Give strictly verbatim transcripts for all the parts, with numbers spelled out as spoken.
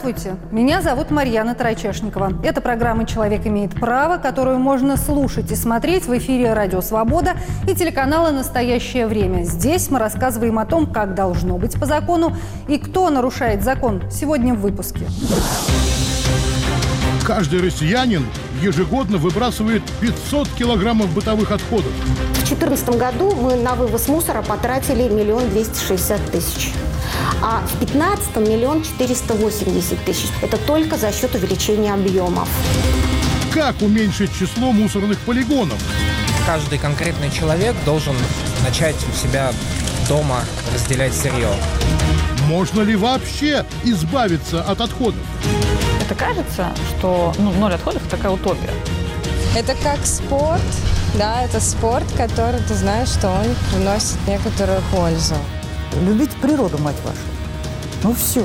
Здравствуйте, меня зовут Марьяна Тарачешникова. Это программа «Человек имеет право», которую можно слушать и смотреть в эфире «Радио Свобода» и телеканала «Настоящее время». Здесь мы рассказываем о том, как должно быть по закону и кто нарушает закон. Сегодня в выпуске. Каждый россиянин ежегодно выбрасывает пятьсот килограммов бытовых отходов. В две тысячи четырнадцатом году мы на вывоз мусора потратили миллион двести шестьдесят тысяч. А в две тысячи пятнадцатом миллион четыреста восемьдесят тысяч. Это только за счет увеличения объемов. Как уменьшить число мусорных полигонов? Каждый конкретный человек должен начать у себя дома разделять сырье. Можно ли вообще избавиться от отходов? Это кажется, что ну, ноль отходов – такая утопия. Это как спорт, да, это спорт, который ты знаешь, что он приносит некоторую пользу. Любить природу, мать вашу. Ну все.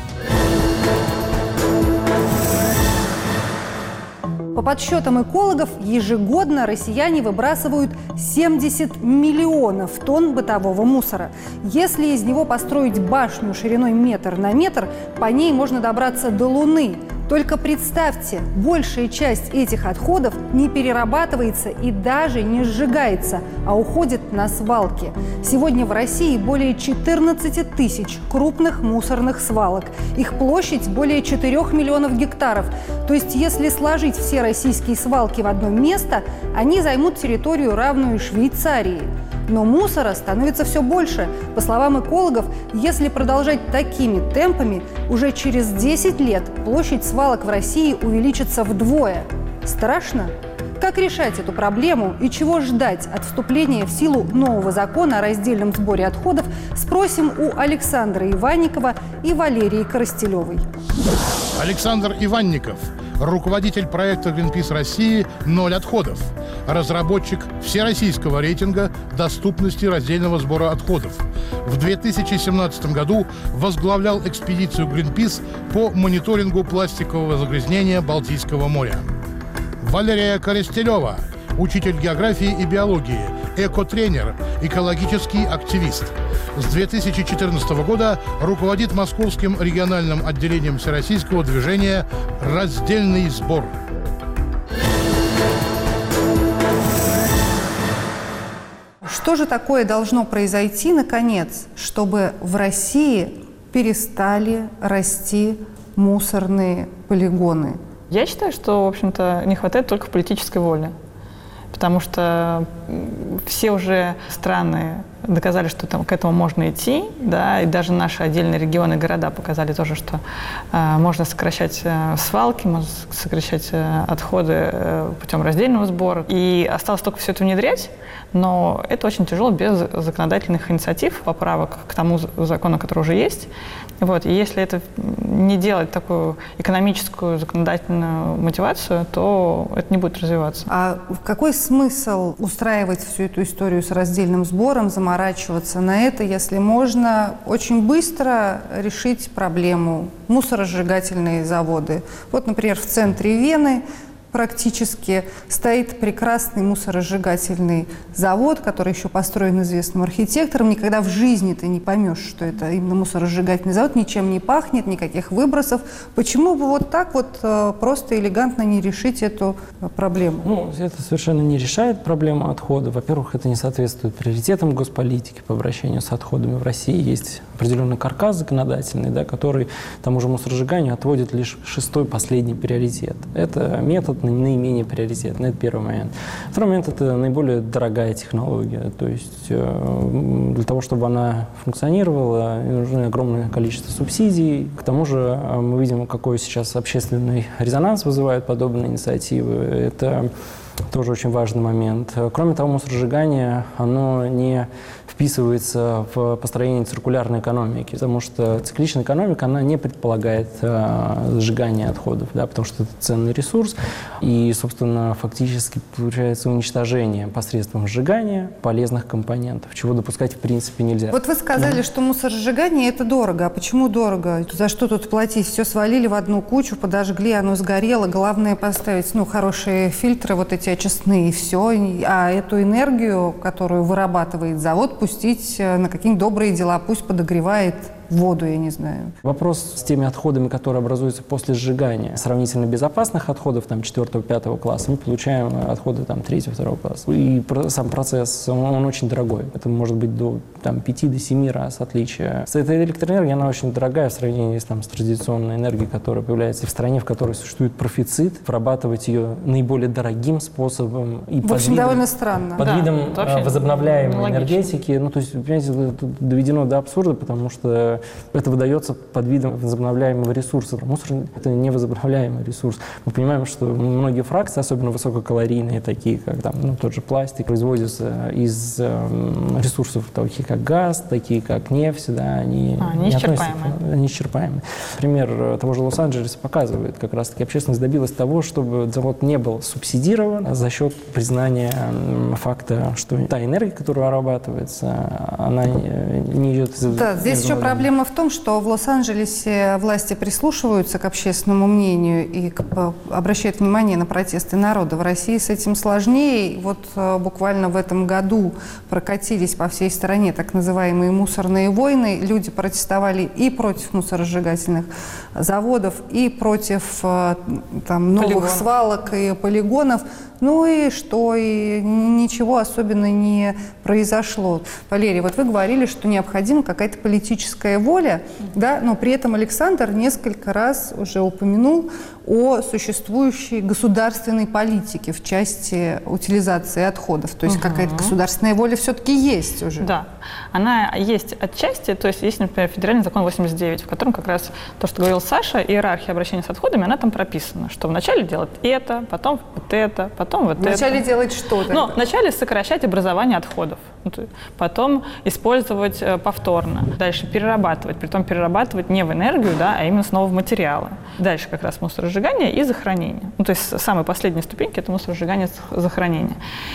По подсчетам экологов, ежегодно россияне выбрасывают семьдесят миллионов тонн бытового мусора. Если из него построить башню шириной метр на метр, по ней можно добраться до Луны. Только представьте, большая часть этих отходов не перерабатывается и даже не сжигается, а уходит на свалки. Сегодня в России более четырнадцати тысяч крупных мусорных свалок. Их площадь более четырёх миллионов гектаров. То есть, если сложить все российские свалки в одно место, они займут территорию, равную Швейцарии. Но мусора становится все больше. По словам экологов, если продолжать такими темпами, уже через десять лет площадь свалок в России увеличится вдвое. Страшно? Как решать эту проблему и чего ждать от вступления в силу нового закона о раздельном сборе отходов, спросим у Александра Иванникова и Валерии Коростелевой. Александр Иванников, руководитель проекта Greenpeace России «Ноль отходов», разработчик всероссийского рейтинга доступности раздельного сбора отходов. В две тысячи семнадцатом году возглавлял экспедицию Greenpeace по мониторингу пластикового загрязнения Балтийского моря. Валерия Коростелева, учитель географии и биологии, экотренер, экологический активист. С две тысячи четырнадцатого года руководит Московским региональным отделением всероссийского движения «Раздельный сбор». Что же такое должно произойти, наконец, чтобы в России перестали расти мусорные полигоны? Я считаю, что, в общем-то, не хватает только политической воли. Потому что все уже страны доказали, что там к этому можно идти, да, и даже наши отдельные регионы и города показали тоже, что э, можно сокращать э, свалки, можно сокращать э, отходы э, путем раздельного сбора. И осталось только все это внедрять, но это очень тяжело без законодательных инициатив, поправок к тому закону, который уже есть. Вот. И если это не делать такую экономическую, законодательную мотивацию, то это не будет развиваться. А какой смысл устраивать всю эту историю с раздельным сбором, заморачиваться на это, если можно очень быстро решить проблему? Мусоросжигательные заводы. Вот, например, в центре Вены практически стоит прекрасный мусоросжигательный завод, который еще построен известным архитектором. Никогда в жизни ты не поймешь, что это именно мусоросжигательный завод, ничем не пахнет, никаких выбросов. Почему бы вот так вот просто элегантно не решить эту проблему? Ну, это совершенно не решает проблему отхода. Во-первых, это не соответствует приоритетам госполитики по обращению с отходами. В России есть определенный каркас законодательный, да, который тому же мусоросжиганию отводит лишь шестой, последний приоритет. Это метод наименее приоритетный. Это первый момент. Второй момент – это наиболее дорогая технология. То есть э, для того, чтобы она функционировала, нужно огромное количество субсидий. К тому же э, мы видим, какой сейчас общественный резонанс вызывают подобные инициативы. Это тоже очень важный момент. Кроме того, мусоросжигание, оно не вписывается в построение циркулярной экономики, потому что цикличная экономика, она не предполагает э, сжигание отходов, да, потому что это ценный ресурс, и, собственно, фактически получается уничтожение посредством сжигания полезных компонентов, чего допускать в принципе нельзя. Вот вы сказали, да. что мусоросжигание – это дорого. А почему дорого? За что тут платить? Все свалили в одну кучу, подожгли, оно сгорело. Главное поставить, ну, хорошие фильтры, вот эти очистные, и все. А эту энергию, которую вырабатывает завод, пустить на какие-нибудь добрые дела, пусть подогревает в воду, я не знаю. Вопрос с теми отходами, которые образуются после сжигания сравнительно безопасных отходов, там, четвёртого-пятого класса, мы получаем отходы, там, третьего-второго класса. И сам процесс, он, он очень дорогой. Это может быть до, там, пяти до семи раз отличия. Эта электроэнергия, она очень дорогая в сравнении с, там, с традиционной энергией, которая появляется в стране, в которой существует профицит. Вырабатывать ее наиболее дорогим способом. И в общем, видом, довольно странно. Под да, видом возобновляемой энергетики. Ну, то есть, понимаете, это доведено до абсурда, потому что это выдается под видом возобновляемого ресурса. Мусор – это не возобновляемый ресурс. Мы понимаем, что многие фракции, особенно высококалорийные, такие как там, ну, тот же пластик, производятся из э, ресурсов, таких как газ, такие как нефть, да, они, а, не неисчерпаемые. Они исчерпаемые. Пример того же Лос-Анджелеса показывает, как раз-таки общественность добилась того, чтобы завод не был субсидирован за счет признания э, факта, что та энергия, которая вырабатывается, она не идет из... Да, здесь еще проблема в том, что в Лос-Анджелесе власти прислушиваются к общественному мнению и обращают внимание на протесты народа. В России с этим сложнее. Вот буквально в этом году прокатились по всей стране так называемые мусорные войны. Люди протестовали и против мусоросжигательных заводов, и против там, новых Полигон. свалок и полигонов. Ну и что? И ничего особенно не произошло. Валерий, вот вы говорили, что необходима какая-то политическая воля, да, но при этом Александр несколько раз уже упомянул о существующей государственной политике в части утилизации отходов. То есть угу. какая-то государственная воля все-таки есть уже. Да, она есть отчасти. То есть есть, например, федеральный закон восемьдесят девять, в котором как раз то, что говорил Саша, иерархия обращения с отходами, она там прописана, что вначале делать это, потом вот это, потом вот вначале это. Вначале делать что? Ну, вначале сокращать образование отходов, потом использовать повторно, дальше перерабатывать, притом перерабатывать не в энергию, да, а именно снова в материалы. Дальше как раз мусоросжигание и захоронение. Ну, то есть самые последние ступеньки – это мусоросжигание и захоронение.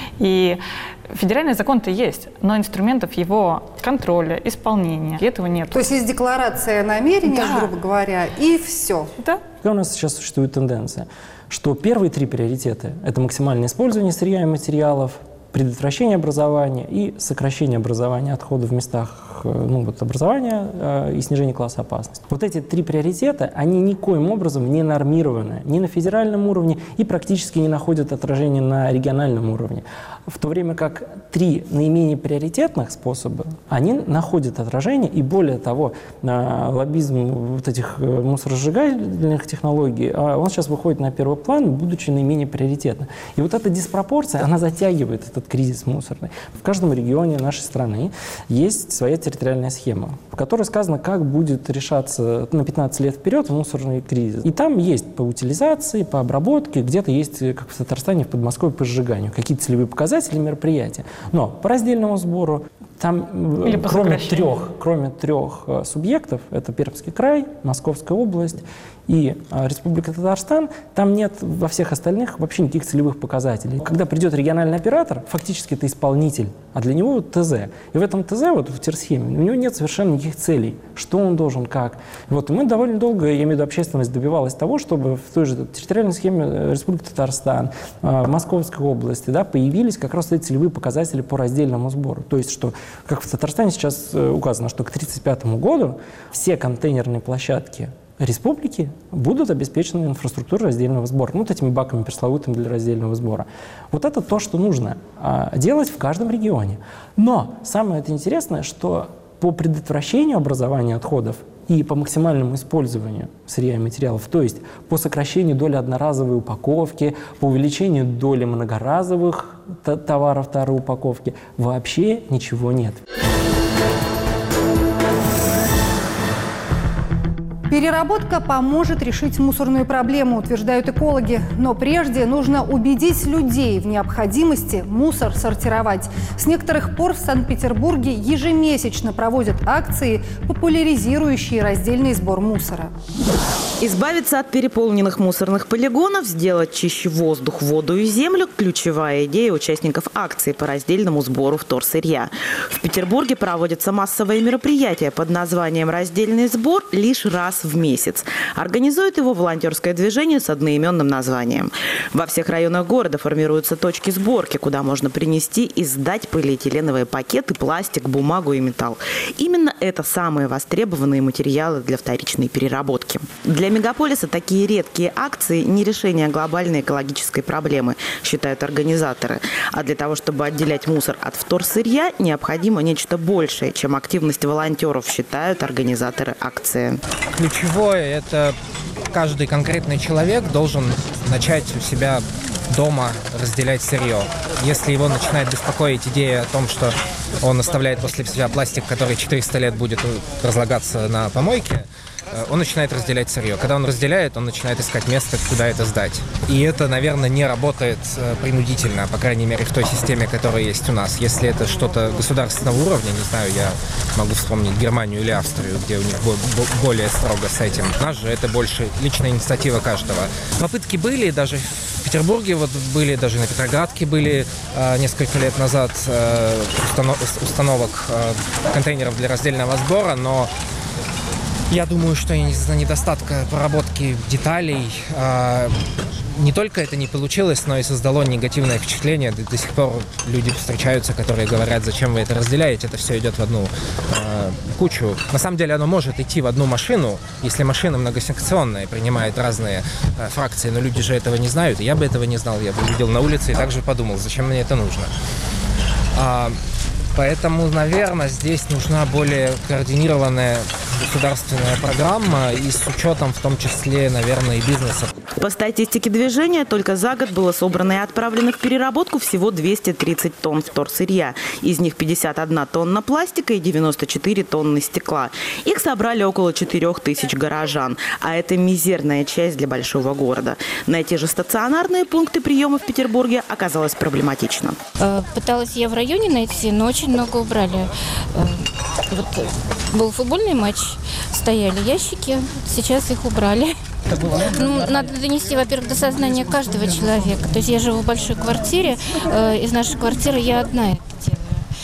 И федеральный закон-то есть, но инструментов его контроля, исполнения, этого нет. То есть есть декларация намерения, да. грубо говоря, и все. Да. У нас сейчас существует тенденция, что первые три приоритета – это максимальное использование сырья и материалов, предотвращение образования и сокращение образования отходов в местах ну, вот, образования э, и снижение класса опасности. Вот эти три приоритета, они никоим образом не нормированы ни на федеральном уровне и практически не находят отражения на региональном уровне. В то время как три наименее приоритетных способа, они находят отражение, и более того, лоббизм вот этих мусоросжигательных технологий, он сейчас выходит на первый план, будучи наименее приоритетным. И вот эта диспропорция, она затягивает этот кризис мусорный. В каждом регионе нашей страны есть своя территориальная схема, в которой сказано, как будет решаться на пятнадцать лет вперед мусорный кризис. И там есть по утилизации, по обработке, где-то есть, как в Татарстане, в Подмосковье, по сжиганию, какие-то целевые показатели, мероприятия. Но по раздельному сбору там кроме трех, кроме трех субъектов, это Пермский край, Московская область и Республика Татарстан, там нет во всех остальных вообще никаких целевых показателей. Когда придет региональный оператор, фактически это исполнитель, а для него вот ТЗ. И в этом ТЗ, вот в терсхеме, у него нет совершенно никаких целей, что он должен, как. Вот, и мы довольно долго, я имею в виду, общественность добивалась того, чтобы в той же территориальной схеме Республики Татарстан, в Московской области, да, появились как раз эти целевые показатели по раздельному сбору. То есть, что, как в Татарстане сейчас указано, что к тридцать пятому году все контейнерные площадки республики будут обеспечены инфраструктурой раздельного сбора. Ну, вот этими баками пресловутыми для раздельного сбора. Вот это то, что нужно а, делать в каждом регионе. Но самое это интересное, что по предотвращению образования отходов и по максимальному использованию сырья и материалов, то есть по сокращению доли одноразовой упаковки, по увеличению доли многоразовых товаров второй упаковки, вообще ничего нет. Переработка поможет решить мусорную проблему, утверждают экологи. Но прежде нужно убедить людей в необходимости мусор сортировать. С некоторых пор в Санкт-Петербурге ежемесячно проводят акции, популяризирующие раздельный сбор мусора. Избавиться от переполненных мусорных полигонов, сделать чище воздух, воду и землю – ключевая идея участников акции по раздельному сбору вторсырья. В Петербурге проводится массовое мероприятие под названием «Раздельный сбор» лишь раз в месяц. Организует его волонтерское движение с одноименным названием. Во всех районах города формируются точки сборки, куда можно принести и сдать полиэтиленовые пакеты, пластик, бумагу и металл. Именно это самые востребованные материалы для вторичной переработки. Для мегаполиса такие редкие акции не решение глобальной экологической проблемы, считают организаторы. А для того, чтобы отделять мусор от вторсырья, необходимо нечто большее, чем активность волонтеров, считают организаторы акции. Ключевое – это каждый конкретный человек должен начать у себя дома разделять сырье. Если его начинает беспокоить идея о том, что он оставляет после себя пластик, который четыреста лет будет разлагаться на помойке, он начинает разделять сырье. Когда он разделяет, он начинает искать место, куда это сдать. И это, наверное, не работает принудительно, по крайней мере, в той системе, которая есть у нас. Если это что-то государственного уровня, не знаю, я могу вспомнить Германию или Австрию, где у них более строго с этим. У нас же это больше личная инициатива каждого. Попытки были, даже в Петербурге вот были, даже на Петроградке были э, несколько лет назад э, установ, установок э, контейнеров для раздельного сбора, но я думаю, что из-за недостатка проработки деталей э, не только это не получилось, но и создало негативное впечатление. До, до сих пор люди встречаются, которые говорят, зачем вы это разделяете, это все идет в одну э, кучу. На самом деле оно может идти в одну машину, если машина многосекционная, принимает разные э, фракции, но люди же этого не знают, и я бы этого не знал, я бы видел на улице и также подумал, зачем мне это нужно. А, Поэтому, наверное, здесь нужна более координированная государственная программа и с учетом в том числе, наверное, и бизнеса. По статистике движения, только за год было собрано и отправлено в переработку всего двести тридцать тонн вторсырья. Из них пятьдесят одна тонна пластика и девяносто четыре тонны стекла. Их собрали около четырёх тысяч горожан, а это мизерная часть для большого города. Найти же стационарные пункты приема в Петербурге оказалось проблематично. Пыталась я в районе найти, но очень много убрали. Вот был футбольный матч, стояли ящики, сейчас их убрали. Ну, надо донести, во-первых, до сознания каждого человека. То есть я живу в большой квартире, э, из нашей квартиры я одна это делаю.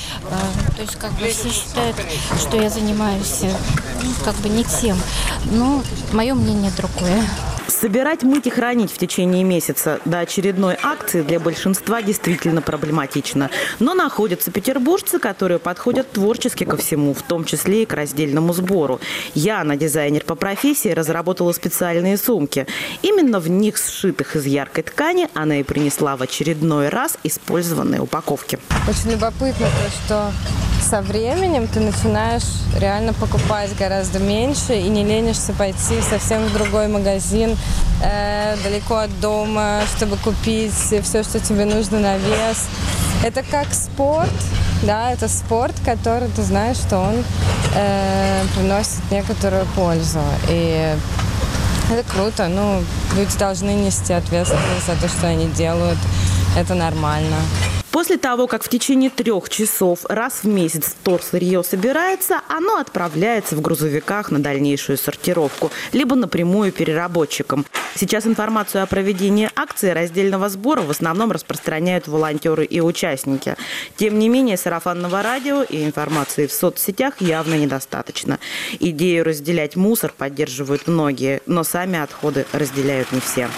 Э, то есть как бы все считают, что я занимаюсь э, как бы не тем. Но мое мнение другое. Собирать, мыть и хранить в течение месяца до очередной акции для большинства действительно проблематично. Но находятся петербуржцы, которые подходят творчески ко всему, в том числе и к раздельному сбору. Яна, дизайнер по профессии, разработала специальные сумки. Именно в них, сшитых из яркой ткани, она и принесла в очередной раз использованные упаковки. Очень любопытно то, что со временем ты начинаешь реально покупать гораздо меньше и не ленишься пойти совсем в другой магазин, э, далеко от дома, чтобы купить все, что тебе нужно на вес. Это как спорт, да, это спорт, который ты знаешь, что он э, приносит некоторую пользу. И это круто, ну, люди должны нести ответственность за то, что они делают, это нормально. После того, как в течение трех часов раз в месяц вторсырье собирается, оно отправляется в грузовиках на дальнейшую сортировку, либо напрямую переработчикам. Сейчас информацию о проведении акции раздельного сбора в основном распространяют волонтеры и участники. Тем не менее, сарафанного радио и информации в соцсетях явно недостаточно. Идею разделять мусор поддерживают многие, но сами отходы разделяют не все.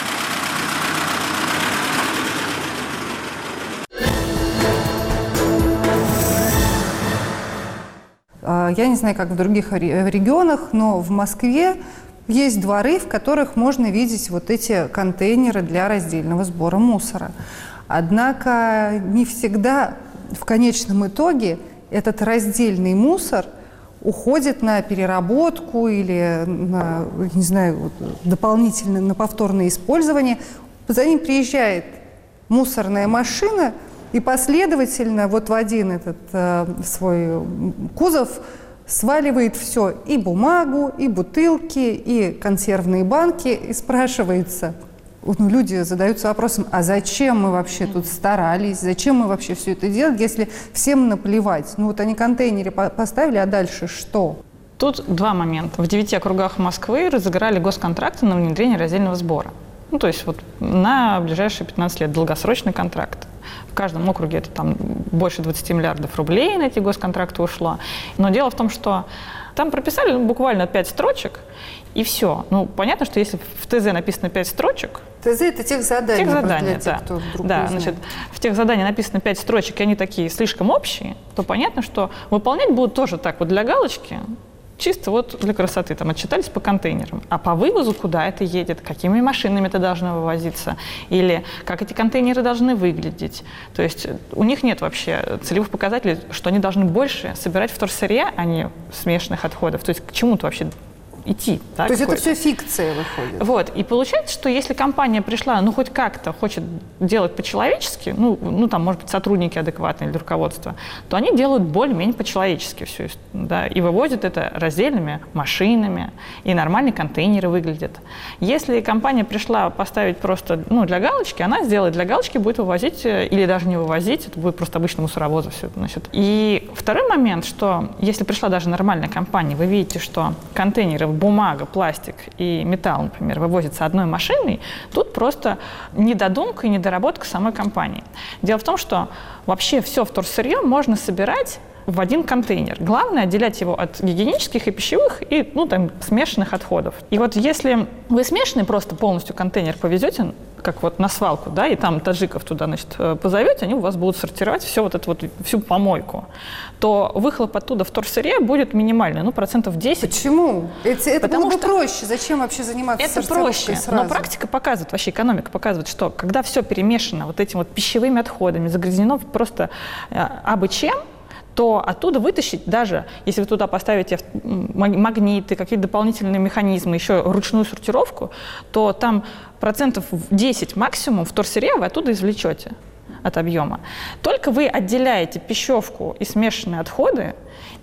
Я не знаю, как в других регионах, но в Москве есть дворы, в которых можно видеть вот эти контейнеры для раздельного сбора мусора. Однако не всегда в конечном итоге этот раздельный мусор уходит на переработку или на, не знаю, дополнительно на повторное использование. За ним приезжает мусорная машина, и последовательно вот в один этот э, свой кузов сваливает все, и бумагу, и бутылки, и консервные банки, и спрашивается, ну, люди задаются вопросом, а зачем мы вообще тут старались, зачем мы вообще все это делали, если всем наплевать. Ну вот они контейнеры поставили, а дальше что? Тут два момента. В девяти округах Москвы разыграли госконтракты на внедрение раздельного сбора. Ну, то есть вот на ближайшие пятнадцать лет долгосрочный контракт. В каждом округе это там больше двадцати миллиардов рублей на эти госконтракты ушло. Но дело в том, что там прописали ну, буквально пять строчек, и все. Ну, понятно, что если в ТЗ написано пять строчек... ТЗ – это техзадания. Техзадания, тех, да. кто вдруг да не значит, знает. в техзадании написано пять строчек, и они такие слишком общие, то понятно, что выполнять будут тоже так вот для галочки, чисто вот для красоты, там отчитались по контейнерам. А по вывозу куда это едет, какими машинами это должно вывозиться, или как эти контейнеры должны выглядеть. То есть у них нет вообще целевых показателей, что они должны больше собирать вторсырья, а не смешанных отходов. То есть к чему-то вообще идти. Да, То есть это какой-то. все фикция выходит? Вот. И получается, что если компания пришла, ну, хоть как-то хочет делать по-человечески, ну, ну, там, может быть, сотрудники адекватные или руководство, то они делают более-менее по-человечески все, да, и вывозят это раздельными машинами, и нормальные контейнеры выглядят. Если компания пришла поставить просто, ну, для галочки, она сделает для галочки, будет вывозить, или даже не вывозить, это будет просто обычный мусоровоз все это, значит. И второй момент, что если пришла даже нормальная компания, вы видите, что контейнеры бумага, пластик и металл, например, вывозятся одной машиной, тут просто недодумка и недоработка самой компании. Дело в том, что вообще все вторсырье можно собирать в один контейнер. Главное отделять его от гигиенических и пищевых и ну, там, смешанных отходов. И вот если вы смешанный просто полностью контейнер повезете, как вот на свалку, да, и там таджиков туда, значит, позовете, они у вас будут сортировать все вот это вот, всю помойку, то выхлоп оттуда вторсырья будет минимальный, ну, процентов десять. Почему? Это, это Потому было бы что проще. Зачем вообще заниматься это проще, сразу? но практика показывает, вообще экономика показывает, что когда все перемешано вот этими вот пищевыми отходами, загрязнено просто э, абы чем, то оттуда вытащить, даже если вы туда поставите магниты, какие-то дополнительные механизмы, еще ручную сортировку, то там процентов десять максимум вторсырья вы оттуда извлечете от объема. Только вы отделяете пищевку и смешанные отходы,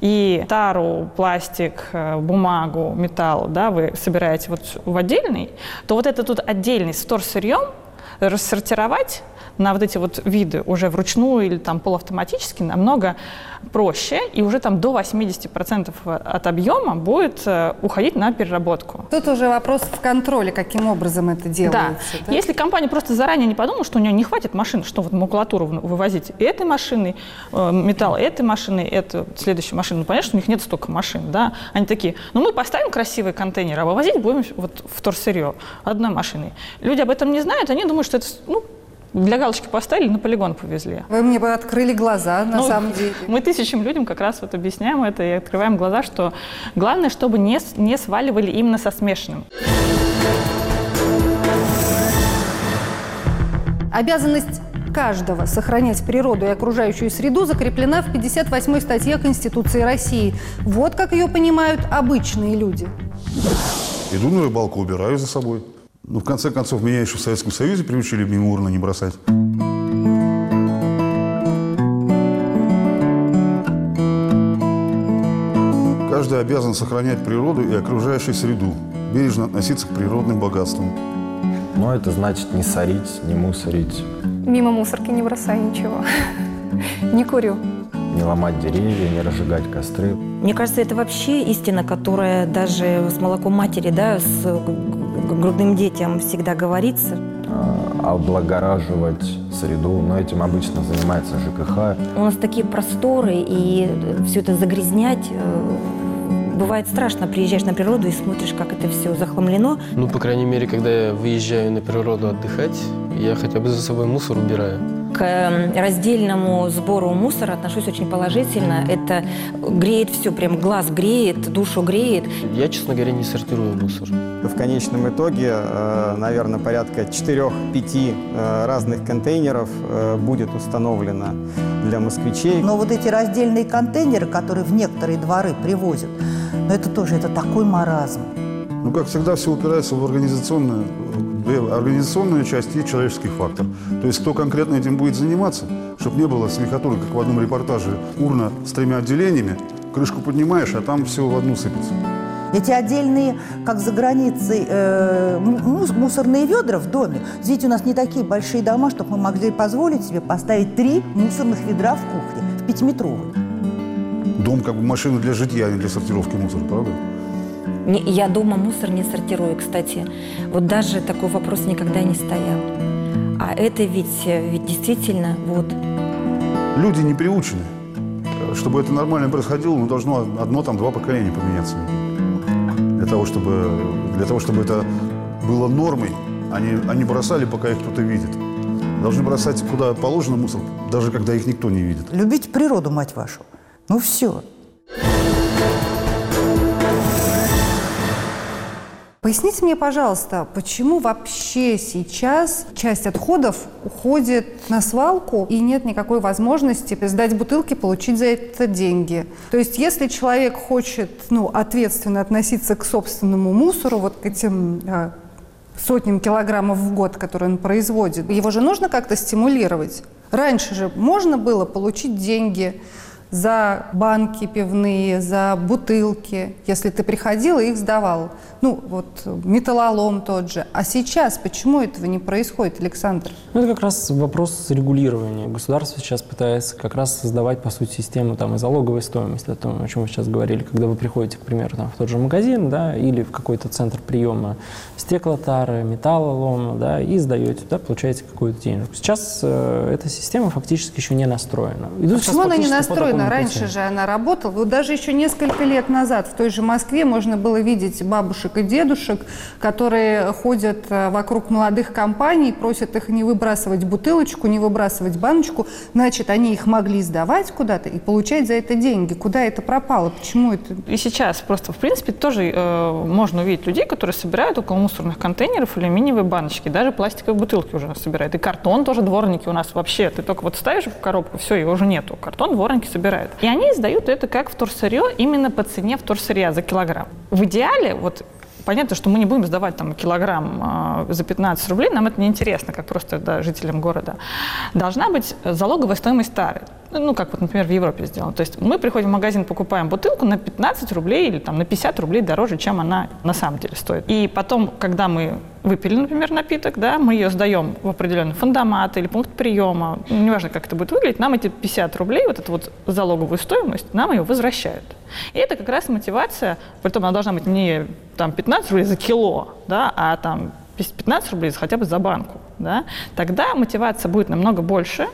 и тару, пластик, бумагу, металл, да, вы собираете вот в отдельный, то вот это тут отдельный с вторсырьем рассортировать на вот эти вот виды уже вручную или там полуавтоматически намного проще, и уже там до восьмидесяти процентов от объема будет э, уходить на переработку. Тут уже вопрос в контроле, каким образом это делается. Да. Да? Если компания просто заранее не подумала, что у нее не хватит машин, что вот макулатуру вывозить этой машиной, э, металл этой машиной, эту следующей машиной, ну, понятно, что у них нет столько машин, да, они такие, ну, мы поставим красивый контейнер, а вывозить будем вот вторсырье одной машиной. Люди об этом не знают, они думают, что это, ну, для галочки поставили, на полигон повезли. Вы мне бы открыли глаза, на ну, самом деле. Мы тысячам людям как раз вот объясняем это и открываем глаза, что главное, чтобы не, не сваливали именно со смешанным. Обязанность каждого сохранять природу и окружающую среду закреплена в пятьдесят восьмой статье Конституции России. Вот как ее понимают обычные люди. Иду на рыбалку, убираю за собой. Ну, в конце концов, меня еще в Советском Союзе приучили мимо урны не бросать. Каждый обязан сохранять природу и окружающую среду, бережно относиться к природным богатствам. Но это значит не сорить, не мусорить. Мимо мусорки не бросай ничего. Не курю. Не ломать деревья, не разжигать костры. Мне кажется, это вообще истина, которая даже с молоком матери, да, с грудным детям всегда говорится. А облагораживать среду, но этим обычно занимается ЖКХ. У нас такие просторы, и все это загрязнять. Бывает страшно, приезжаешь на природу и смотришь, как это все захламлено. Ну, по крайней мере, когда я выезжаю на природу отдыхать, я хотя бы за собой мусор убираю. К раздельному сбору мусора отношусь очень положительно. Это греет все, прям глаз греет, душу греет. Я, честно говоря, не сортирую мусор. В конечном итоге, наверное, порядка четырёх-пяти разных контейнеров будет установлено для москвичей. Но вот эти раздельные контейнеры, которые в некоторые дворы привозят, но это тоже это такой маразм. Ну, как всегда, все упирается в организационную, в организационную часть и человеческий фактор. То есть, кто конкретно этим будет заниматься, чтобы не было смехотуры, как в одном репортаже, урна с тремя отделениями, крышку поднимаешь, а там все в одну сыпется. Эти отдельные, как за границей, э, мусорные ведра в доме. Видите, у нас не такие большие дома, чтобы мы могли позволить себе поставить три мусорных ведра в кухне, в пятиметровой. Дом как бы машина для житья, а не для сортировки мусора, правда? Не, я дома мусор не сортирую, кстати. Вот даже такой вопрос никогда не стоял. А это ведь, ведь действительно вот... Люди не приучены. Чтобы это нормально происходило, ну, должно одно, там, два поколения поменяться. Для того, чтобы, для того, чтобы это было нормой, они, они бросали, пока их кто-то видит. Должны бросать куда положено мусор, даже когда их никто не видит. Любите природу, мать вашу. Ну все. Поясните мне, пожалуйста, почему вообще сейчас часть отходов уходит на свалку и нет никакой возможности сдать бутылки, получить за это деньги? То есть если человек хочет, ну, ответственно относиться к собственному мусору, вот к этим а, сотням килограммов в год, которые он производит, его же нужно как-то стимулировать. Раньше же можно было получить деньги за банки пивные, за бутылки, если ты приходил и их сдавал. Ну, вот металлолом тот же. А сейчас почему этого не происходит, Александр? Ну, это как раз вопрос регулирования. Государство сейчас пытается как раз создавать, по сути, систему там, и залоговой стоимости, о том, о чем вы сейчас говорили. Когда вы приходите, к примеру, там, в тот же магазин, да, или в какой-то центр приема стеклотары, металлолома, да, и сдаете, да, получаете какую-то денежку. Сейчас э, эта система фактически еще не настроена. Идут почему она не настроена? Раньше же она работала. Вот даже еще несколько лет назад в той же Москве можно было видеть бабушек и дедушек, которые ходят вокруг молодых компаний, просят их не выбрасывать бутылочку, не выбрасывать баночку. Значит, они их могли сдавать куда-то и получать за это деньги. Куда это пропало? Почему это? И сейчас просто, в принципе, тоже э, можно увидеть людей, которые собирают около мусорных контейнеров алюминиевые баночки, даже пластиковые бутылки уже собирают. И картон тоже дворники у нас вообще. Ты только вот ставишь в коробку, все, его уже нету. Картон дворники собирают. И они сдают это как вторсырье именно по цене вторсырья за килограмм. В идеале, вот понятно, что мы не будем сдавать там килограмм э, за пятнадцать рублей, нам это неинтересно, как просто да, жителям города. Должна быть залоговая стоимость тары. Ну, как вот, например, в Европе сделано. То есть мы приходим в магазин, покупаем бутылку на пятнадцать рублей или там, на пятьдесят рублей дороже, чем она на самом деле стоит. И потом, когда мы выпили, например, напиток, да, мы ее сдаем в определенный фондомат или пункт приема, неважно, как это будет выглядеть, нам эти пятьдесят рублей, вот эту вот залоговую стоимость, нам ее возвращают. И это как раз мотивация, притом она должна быть не там, пятнадцать рублей за кило, да, а там пятнадцать рублей хотя бы за банку. Да, тогда мотивация будет намного больше,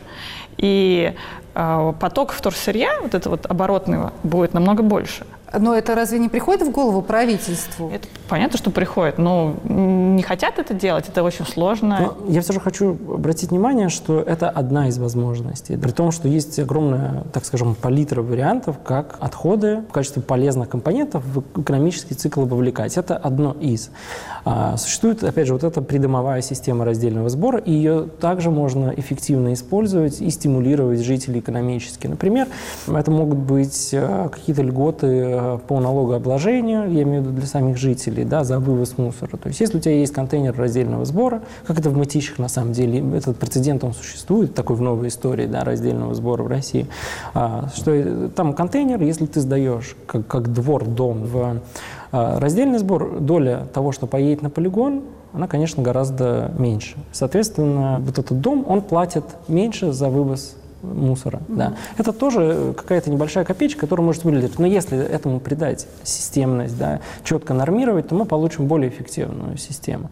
и э, поток вторсырья, вот этого вот оборотного, будет намного больше. Но это разве не приходит в голову правительству? Это понятно, что приходит, но не хотят это делать, это очень сложно. Но я все же хочу обратить внимание, что это одна из возможностей. При том, что есть огромная, так скажем, палитра вариантов, как отходы в качестве полезных компонентов в экономический цикл вовлекать. Это одно из. А, существует, опять же, вот эта придомовая система раздельного сбора, и ее также можно эффективно использовать и стимулировать жителей экономически. Например, это могут быть какие-то льготы по налогообложению, я имею в виду для самих жителей, да, за вывоз мусора. То есть если у тебя есть контейнер раздельного сбора, как это в Мытищах на самом деле, этот прецедент он существует, такой в новой истории, да, раздельного сбора в России, а, что там контейнер, если ты сдаешь как, как двор, дом в а, раздельный сбор, доля того, что поедет на полигон, она, конечно, гораздо меньше. Соответственно, вот этот дом, он платит меньше за вывоз мусора. Mm-hmm. Да. Это тоже какая-то небольшая копеечка, которая может выглядеть. Но если этому придать системность, да, четко нормировать, то мы получим более эффективную систему.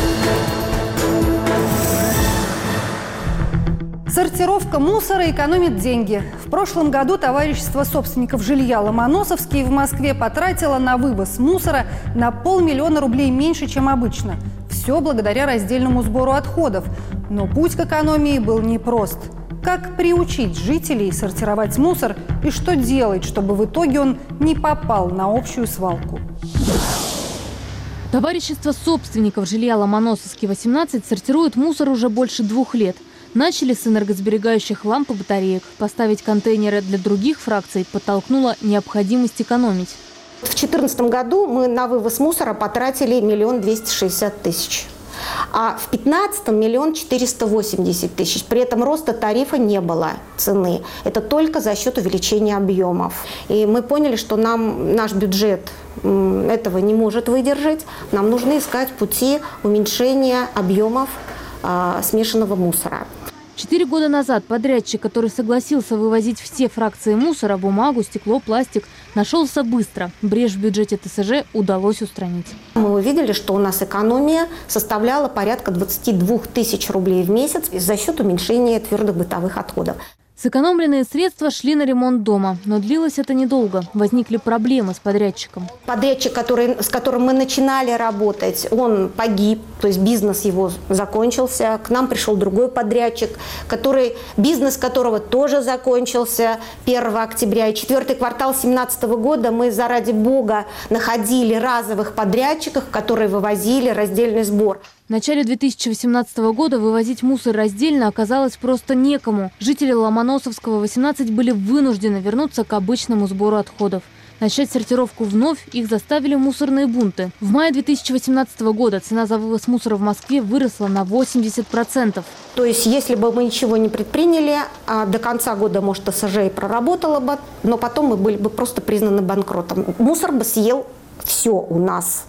Сортировка мусора экономит деньги. В прошлом году товарищество собственников жилья «Ломоносовский» в Москве потратило на вывоз мусора на полмиллиона рублей меньше, чем обычно. Все благодаря раздельному сбору отходов. Но путь к экономии был непрост. Как приучить жителей сортировать мусор и что делать, чтобы в итоге он не попал на общую свалку? Товарищество собственников жилья «Ломоносовский, восемнадцать» сортирует мусор уже больше двух лет. Начали с энергосберегающих ламп и батареек. Поставить контейнеры для других фракций подтолкнула необходимость экономить. В две тысячи четырнадцатом году мы на вывоз мусора потратили миллион двести шестьдесят тысяч. А в две тысячи пятнадцатом миллион четыреста восемьдесят тысяч. При этом роста тарифа не было цены. Это только за счет увеличения объемов. И мы поняли, что нам наш бюджет этого не может выдержать. Нам нужно искать пути уменьшения объемов а, смешанного мусора. Четыре года назад подрядчик, который согласился вывозить все фракции мусора – бумагу, стекло, пластик – нашелся быстро. Брешь в бюджете ТСЖ удалось устранить. Мы увидели, что у нас экономия составляла порядка двадцати двух тысяч рублей в месяц за счет уменьшения твердых бытовых отходов. Сэкономленные средства шли на ремонт дома, но длилось это недолго. Возникли проблемы с подрядчиком. Подрядчик, который, с которым мы начинали работать, он погиб, то есть бизнес его закончился. К нам пришел другой подрядчик, который, бизнес которого тоже закончился первого октября. И четвертый квартал две тысячи семнадцатого года мы, заради бога, находили разовых подрядчиков, которые вывозили раздельный сбор. В начале две тысячи восемнадцатого года вывозить мусор раздельно оказалось просто некому. Жители Ломоносовского, восемнадцать, были вынуждены вернуться к обычному сбору отходов. Начать сортировку вновь их заставили мусорные бунты. В мае две тысячи восемнадцатого года цена за вывоз мусора в Москве выросла на восемьдесят процентов. То есть, если бы мы ничего не предприняли, до конца года, может, ТСЖ и проработала бы, но потом мы были бы просто признаны банкротом. Мусор бы съел все у нас.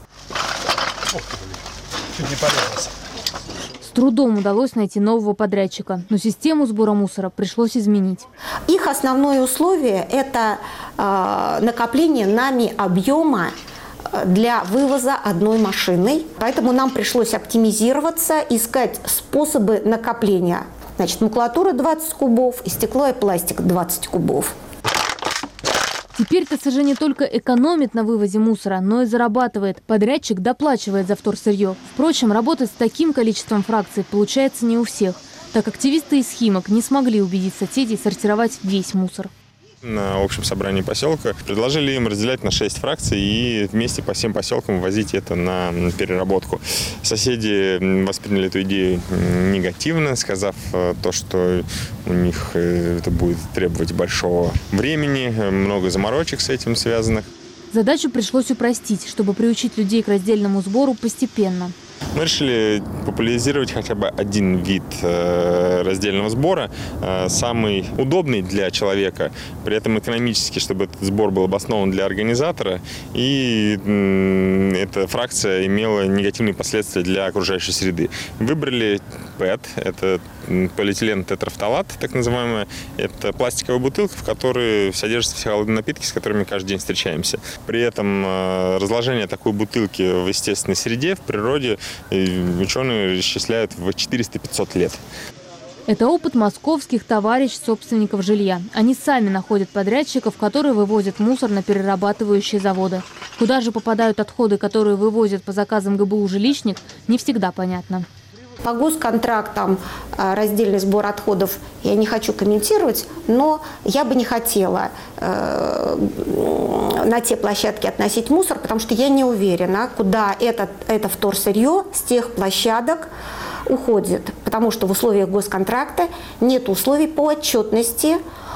Чуть не порезался. С трудом удалось найти нового подрядчика, но систему сбора мусора пришлось изменить. Их основное условие – это э, накопление нами объема для вывоза одной машиной. Поэтому нам пришлось оптимизироваться, искать способы накопления. Значит, макулатура двадцать кубов и стекло и пластик двадцать кубов. Теперь ТСЖ не только экономит на вывозе мусора, но и зарабатывает. Подрядчик доплачивает за вторсырье. Впрочем, работать с таким количеством фракций получается не у всех. Так активисты из Химок не смогли убедить соседей сортировать весь мусор. На общем собрании поселка предложили им разделять на шесть фракций и вместе по всем поселкам возить это на переработку. Соседи восприняли эту идею негативно, сказав то, что у них это будет требовать большого времени, много заморочек с этим связанных. Задачу пришлось упростить, чтобы приучить людей к раздельному сбору постепенно. Мы решили популяризировать хотя бы один вид э, раздельного сбора, э, самый удобный для человека, при этом экономически, чтобы этот сбор был обоснован для организатора, и э, эта фракция имела негативные последствия для окружающей среды. Выбрали пэт, это полиэтилен тетрафталат, так называемая. Это пластиковая бутылка, в которой содержатся все холодные напитки, с которыми каждый день встречаемся. При этом э, разложение такой бутылки в естественной среде, в природе, ученые исчисляют в четыреста-пятьсот лет. Это опыт московских товарищ-собственников жилья. Они сами находят подрядчиков, которые вывозят мусор на перерабатывающие заводы. Куда же попадают отходы, которые вывозят по заказам ГБУ «Жилищник», не всегда понятно. По госконтрактам раздельный сбор отходов я не хочу комментировать, но я бы не хотела э, на те площадки относить мусор, потому что я не уверена, куда это, это вторсырье с тех площадок уходит. Потому что в условиях госконтракта нет условий по отчетности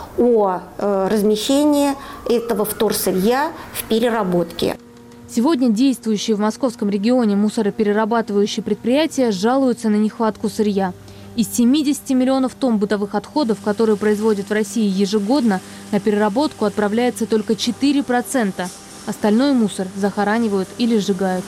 о э, размещении этого вторсырья в переработке. Сегодня действующие в московском регионе мусороперерабатывающие предприятия жалуются на нехватку сырья. Из семидесяти миллионов тонн бытовых отходов, которые производят в России ежегодно, на переработку отправляется только четыре процента. Остальной мусор захоранивают или сжигают.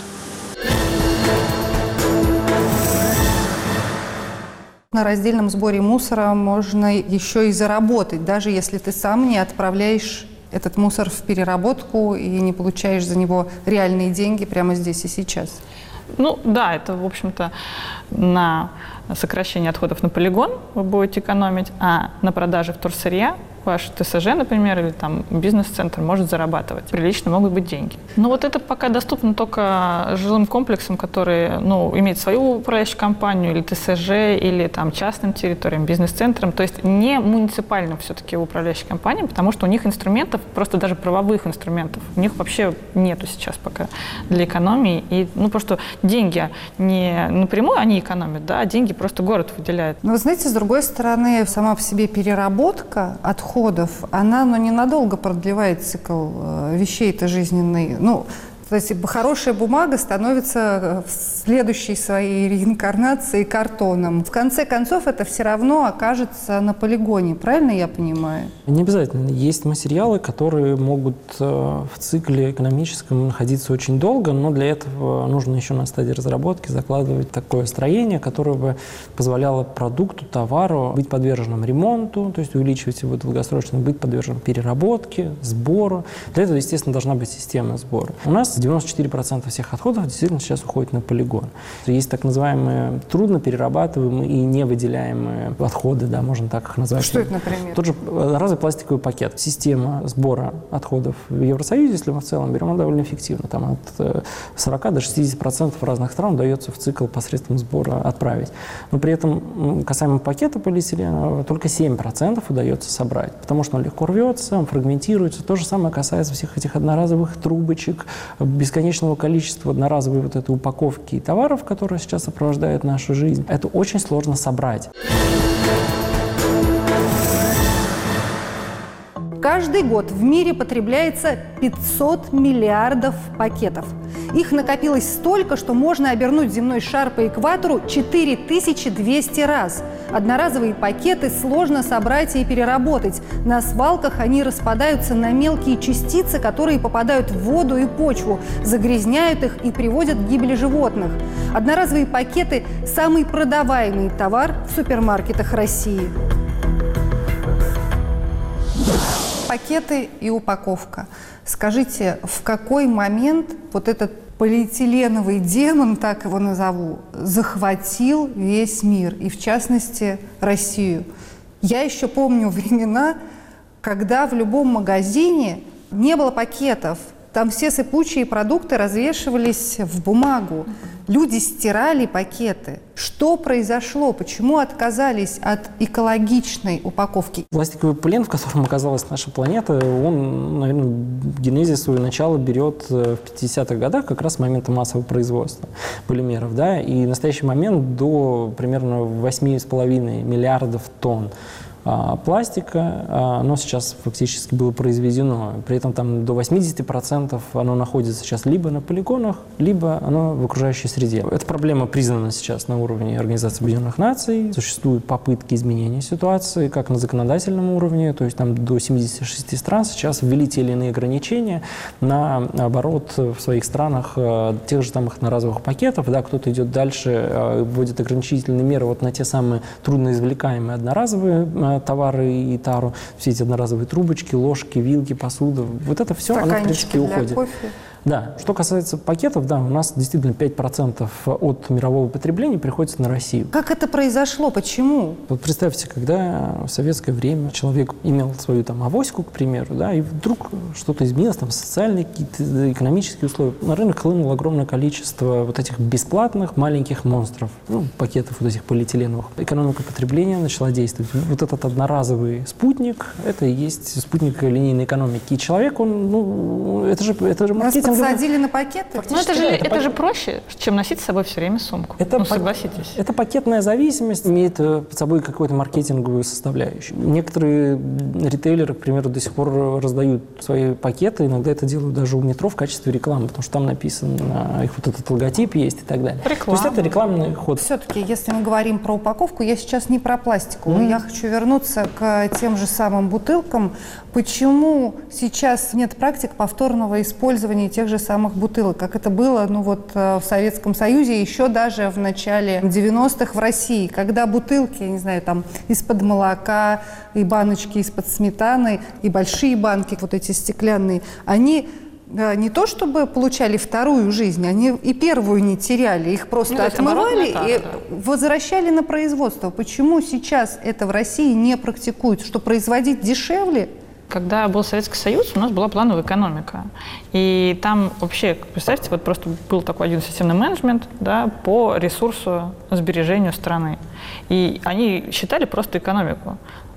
На раздельном сборе мусора можно еще и заработать, даже если ты сам не отправляешь этот мусор в переработку и не получаешь за него реальные деньги прямо здесь и сейчас. Ну да, это, в общем-то, на сокращение отходов на полигон вы будете экономить, а на продаже вторсырья ваш ТСЖ, например, или там бизнес-центр может зарабатывать. Прилично могут быть деньги. Но вот это пока доступно только жилым комплексам, которые, ну, имеют свою управляющую компанию, или ТСЖ, или там частным территориям, бизнес-центрам. То есть не муниципальным все-таки управляющим компаниям, потому что у них инструментов, просто даже правовых инструментов, у них вообще нету сейчас пока для экономии. И, ну, просто деньги не напрямую они экономят, да, а деньги просто город выделяет. Но вы знаете, с другой стороны, сама по себе переработка отходов, она, ну, ненадолго продлевает цикл вещей-то жизненный. Ну, То есть хорошая бумага становится в следующей своей реинкарнации картоном. В конце концов, это все равно окажется на полигоне. Правильно я понимаю? Не обязательно. Есть материалы, которые могут в цикле экономическом находиться очень долго, но для этого нужно еще на стадии разработки закладывать такое строение, которое бы позволяло продукту, товару быть подверженным ремонту, то есть увеличивать его долгосрочно, быть подверженным переработке, сбору. Для этого, естественно, должна быть система сбора. У нас девяносто четыре процента всех отходов действительно сейчас уходит на полигон. Есть так называемые трудно перерабатываемые и невыделяемые отходы, да, можно так их назвать. Что это, например? Тот же разовый пластиковый пакет. Система сбора отходов в Евросоюзе, если мы в целом берем, она довольно эффективна. Там от сорока до шестидесяти процентов разных стран удается в цикл посредством сбора отправить. Но при этом касаемо пакета полиэтилена только семь процентов удается собрать, потому что он легко рвется, он фрагментируется. То же самое касается всех этих одноразовых трубочек, бесконечного количества одноразовой вот этой упаковки товаров, которые сейчас сопровождают нашу жизнь. Это очень сложно собрать. Каждый год в мире потребляется пятьсот миллиардов пакетов. Их накопилось столько, что можно обернуть земной шар по экватору четыре тысячи двести раз. Одноразовые пакеты сложно собрать и переработать. На свалках они распадаются на мелкие частицы, которые попадают в воду и почву, загрязняют их и приводят к гибели животных. Одноразовые пакеты – самый продаваемый товар в супермаркетах России. Пакеты и упаковка. Скажите, в какой момент вот этот полиэтиленовый демон, так его назову, захватил весь мир, и в частности Россию? Я еще помню времена, когда в любом магазине не было пакетов. Там все сыпучие продукты развешивались в бумагу. Люди стирали пакеты. Что произошло? Почему отказались от экологичной упаковки? Пластиковый плен, в котором оказалась наша планета, он, наверное, генезис свое начало берет в пятидесятых годах, как раз с момента массового производства полимеров. Да? И в настоящий момент до примерно восьми с половиной миллиардов тонн пластика, оно сейчас фактически было произведено. При этом там до восьмидесяти процентов оно находится сейчас либо на полигонах, либо оно в окружающей среде. Эта проблема признана сейчас на уровне Организации Объединенных Наций. Существуют попытки изменения ситуации, как на законодательном уровне, то есть там до семидесяти шести стран сейчас ввели те или иные ограничения на оборот в своих странах тех же самых одноразовых пакетов. Да, кто-то идет дальше, вводит ограничительные меры вот на те самые трудноизвлекаемые одноразовые товары и тару, все эти одноразовые трубочки, ложки, вилки, посуда. Вот это все, оно, в принципе, уходит. Кофе. Да. Что касается пакетов, да, у нас действительно пять процентов от мирового потребления приходится на Россию. Как это произошло? Почему? Вот представьте, когда в советское время человек имел свою там авоську, к примеру, да, и вдруг что-то изменилось, там социальные какие-то экономические условия. На рынок хлынуло огромное количество вот этих бесплатных маленьких монстров, ну, пакетов вот этих полиэтиленовых. Экономика потребления начала действовать. Вот этот одноразовый спутник, это и есть спутник линейной экономики. И человек, он, ну, это же, это же маркетинг. Посадили на пакеты? Ну, это, же, да, это, это же проще, чем носить с собой все время сумку. Это ну, пак... согласитесь. Это пакетная зависимость, имеет под собой какую-то маркетинговую составляющую. Некоторые ритейлеры, к примеру, до сих пор раздают свои пакеты, иногда это делают даже у метро в качестве рекламы, потому что там написано, их вот этот логотип есть и так далее. Реклама. То есть это рекламный ход. Все-таки, если мы говорим про упаковку, я сейчас не про пластиковую, mm. я хочу вернуться к тем же самым бутылкам. Почему сейчас нет практик повторного использования тех же самых бутылок, как это было, ну вот в Советском Союзе, еще даже в начале девяностых в России, когда бутылки, я не знаю, там из-под молока и баночки из-под сметаны, и большие банки, вот эти стеклянные, они не то чтобы получали вторую жизнь, они и первую не теряли, их просто ну, отмывали так, и да. возвращали на производство. Почему сейчас это в России не практикуется? Что производить дешевле? Когда был Советский Союз, у нас была плановая экономика. И там вообще, представьте, вот просто был такой один системный менеджмент, да, по ресурсу сбережению страны. И они считали просто экономику.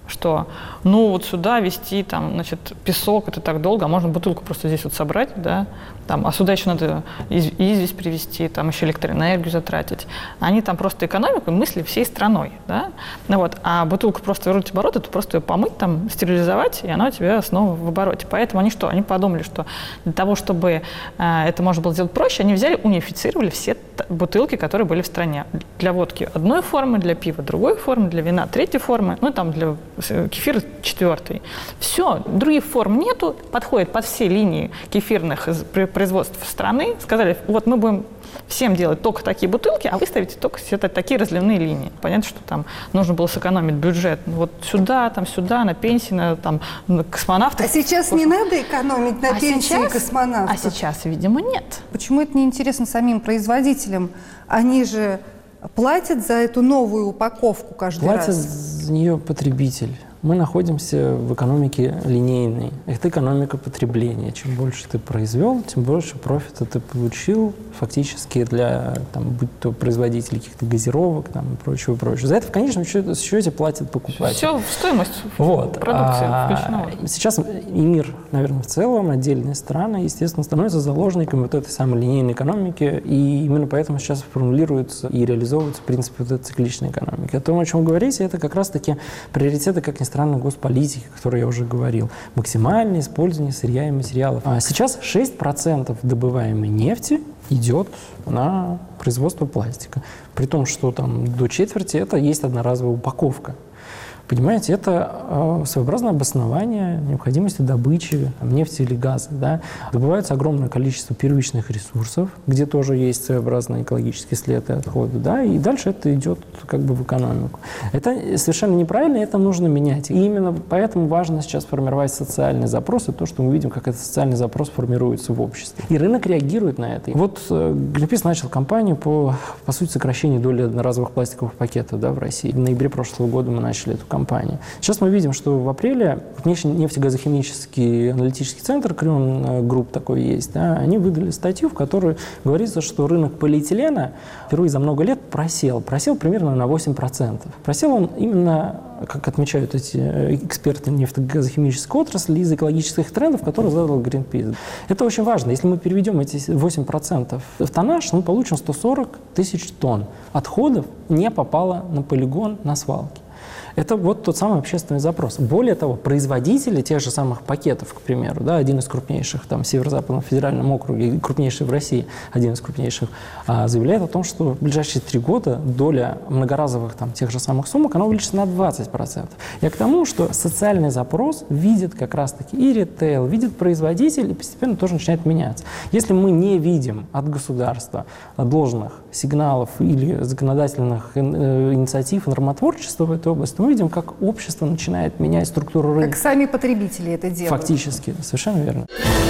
что ну вот сюда везти там, значит, песок, это так долго, а можно бутылку просто здесь вот собрать, да, там, а сюда еще надо из, известь привезти, там еще электроэнергию затратить. Они там просто экономику мысли всей страной, да, ну, вот, а бутылку просто вернуть в оборот, это просто ее помыть, там, стерилизовать, и она у тебя снова в обороте. Поэтому они что? Они подумали, что для того, чтобы э, это можно было сделать проще, они взяли, унифицировали все бутылки, которые были в стране. Для водки одной формы, для пива другой формы, для вина третьей формы, ну, там, для кефира четвертой. Все, других форм нету, подходит под все линии кефирных производств страны. Сказали, вот мы будем всем делать только такие бутылки, а вы ставите только все такие разливные линии. Понятно, что там нужно было сэкономить бюджет. Вот сюда, там, сюда, на пенсии, на, там, на космонавтов. А сейчас не надо экономить на а пенсии сейчас, космонавтов? А сейчас, видимо, нет. Почему это не интересно самим производителям? Они же платят за эту новую упаковку каждый Платит раз? за нее потребитель. Мы находимся в экономике линейной. Это экономика потребления. Чем больше ты произвел, тем больше профита ты получил фактически для, там, будь то производителей каких-то газировок там, и прочего, и прочего. За это в конечном счете, счете платят покупатели. Все в стоимость вот. продукции а, включено. Сейчас и мир, наверное, в целом, отдельные страны, естественно, становятся заложниками вот этой самой линейной экономики, и именно поэтому сейчас формулируется и реализовывается принцип вот этой цикличной экономики. О том, о чем вы говорите, это как раз-таки приоритеты, как ни странно, госполитики, о которой я уже говорил. Максимальное использование сырья и материалов. А сейчас шесть процентов добываемой нефти идет на производство пластика. При том, что там до четверти это есть одноразовая упаковка. Понимаете, это э, своеобразное обоснование необходимости добычи там, нефти или газа. Да? Добывается огромное количество первичных ресурсов, где тоже есть своеобразный экологический след и отходы, да? И дальше это идет как бы в экономику. Это совершенно неправильно, и это нужно менять. И именно поэтому важно сейчас формировать социальный запрос, и то, что мы видим, как этот социальный запрос формируется в обществе. И рынок реагирует на это. И вот э, Greenpeace начал кампанию по, по сути, сокращению доли одноразовых пластиковых пакетов, да, в России. В ноябре прошлого года мы начали эту кампанию. Компании. Сейчас мы видим, что в апреле крупнейший нефтегазохимический аналитический центр, Крюн Групп такой есть, да, они выдали статью, в которой говорится, что рынок полиэтилена впервые за много лет просел. Просел примерно на восемь процентов. Просел он именно, как отмечают эти эксперты нефтегазохимической отрасли, из экологических трендов, которые задал Greenpeace. Это очень важно. Если мы переведем эти восемь процентов в тоннаж, мы получим сто сорок тысяч тонн отходов не попало на полигон, на свалки. Это вот тот самый общественный запрос. Более того, производители тех же самых пакетов, к примеру, да, один из крупнейших там, в Северо-Западном федеральном округе, крупнейший в России, один из крупнейших, а, заявляет о том, что в ближайшие три года доля многоразовых там, тех же самых сумок она увеличится на двадцать процентов. Я к тому, что социальный запрос видит как раз-таки и ритейл, видит производитель, и постепенно тоже начинает меняться. Если мы не видим от государства должных сигналов или законодательных инициатив и нормотворчества в этой области, мы видим, как общество начинает менять структуру рынка. Как сами потребители это делают. Фактически, совершенно верно.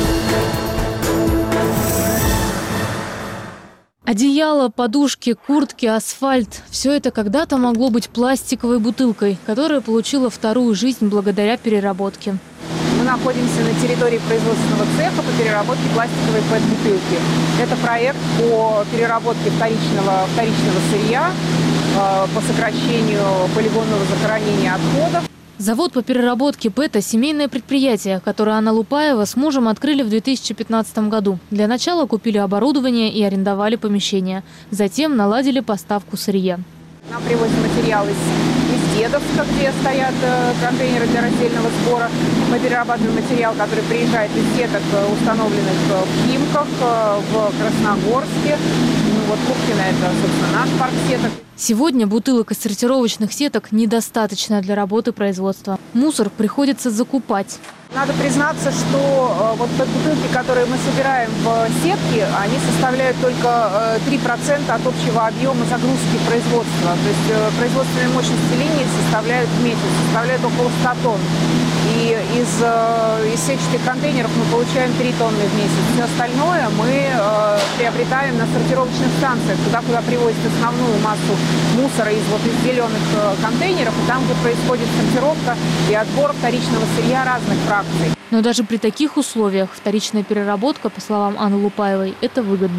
Одеяло, подушки, куртки, асфальт – все это когда-то могло быть пластиковой бутылкой, которая получила вторую жизнь благодаря переработке. Мы находимся на территории производственного цеха по переработке пластиковой пэт-бутылки. Это проект по переработке вторичного, вторичного сырья, по сокращению полигонного захоронения отходов. Завод по переработке ПЭТа – семейное предприятие, которое Анна Лупаева с мужем открыли в две тысячи пятнадцатом году. Для начала купили оборудование и арендовали помещение. Затем наладили поставку сырья. Нам привозят материалы из Дедовска, где стоят контейнеры для раздельного сбора. Мы перерабатываем материал, который приезжает из сеток, установленных в Химках, в Красногорске. Ну, вот Пушкино – это, собственно, наш парк сеток. Сегодня бутылок из сортировочных сеток недостаточно для работы производства. Мусор приходится закупать. Надо признаться, что вот бутылки, которые мы собираем в сетки, они составляют только три процента от общего объема загрузки производства. То есть производственные мощности линии составляют в месяц, составляют около ста тонн. И из, из сетчатых контейнеров мы получаем три тонны в месяц. Все остальное мы приобретаем на сортировочных станциях, туда, куда привозят основную массу мусора из, вот, из зеленых контейнеров, и там, где происходит сортировка и отбор вторичного сырья разных фракций. Но даже при таких условиях вторичная переработка, по словам Анны Лупаевой, это выгодно.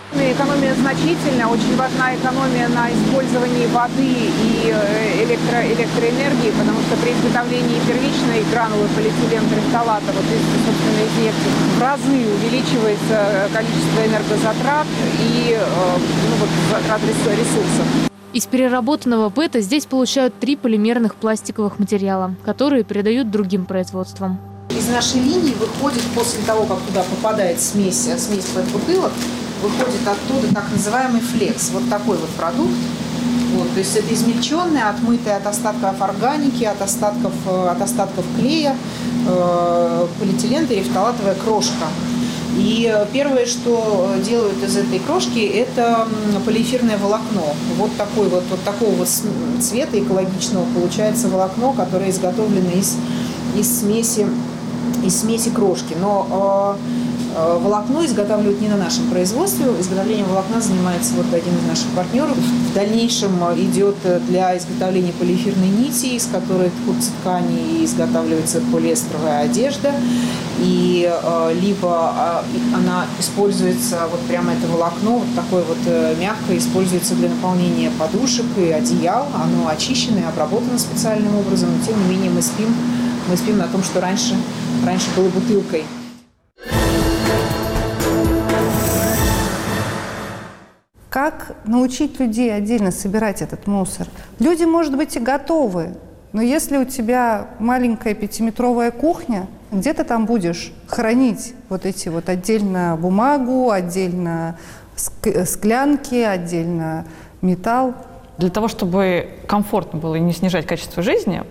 Экономия значительная, очень важна экономия на использовании воды и электро, электроэнергии, потому что при изготовлении первичной гранулы полиэтилентрефталата, вот из, собственно, из нефти, в разы увеличивается количество энергозатрат и ну, вот, затрат ресурсов. Из переработанного ПЭТа здесь получают три полимерных пластиковых материала, которые передают другим производствам. Из нашей линии выходит, после того, как туда попадает смесь, смесь ПЭТ-бутылок, выходит оттуда так называемый флекс. Вот такой вот продукт. Вот, то есть это измельченный, отмытый от остатков органики, от остатков, от остатков клея, э, полиэтилен, терефталатовая крошка. И первое, что делают из этой крошки, это полиэфирное волокно. Вот, такой вот, вот такого вот цвета экологичного получается волокно, которое изготовлено из, из, смеси, из смеси крошки. Но э, волокно изготавливают не на нашем производстве. Изготовлением волокна занимается вот один из наших партнеров. В дальнейшем идет для изготовления полиэфирной нити, из которой ткутся ткани и изготавливается полиэстеровая одежда. И э, либо э, она используется, вот прямо это волокно, вот такое вот э, мягкое, используется для наполнения подушек и одеял. Оно очищено и обработано специальным образом, но тем не менее мы спим, мы спим на том, что раньше, раньше было бутылкой. Как научить людей отдельно собирать этот мусор? Люди, может быть, и готовы, но если у тебя маленькая пятиметровая кухня, где ты там будешь хранить вот эти вот отдельно бумагу, отдельно склянки, отдельно металл? Для того, чтобы комфортно было и не снижать качество жизни,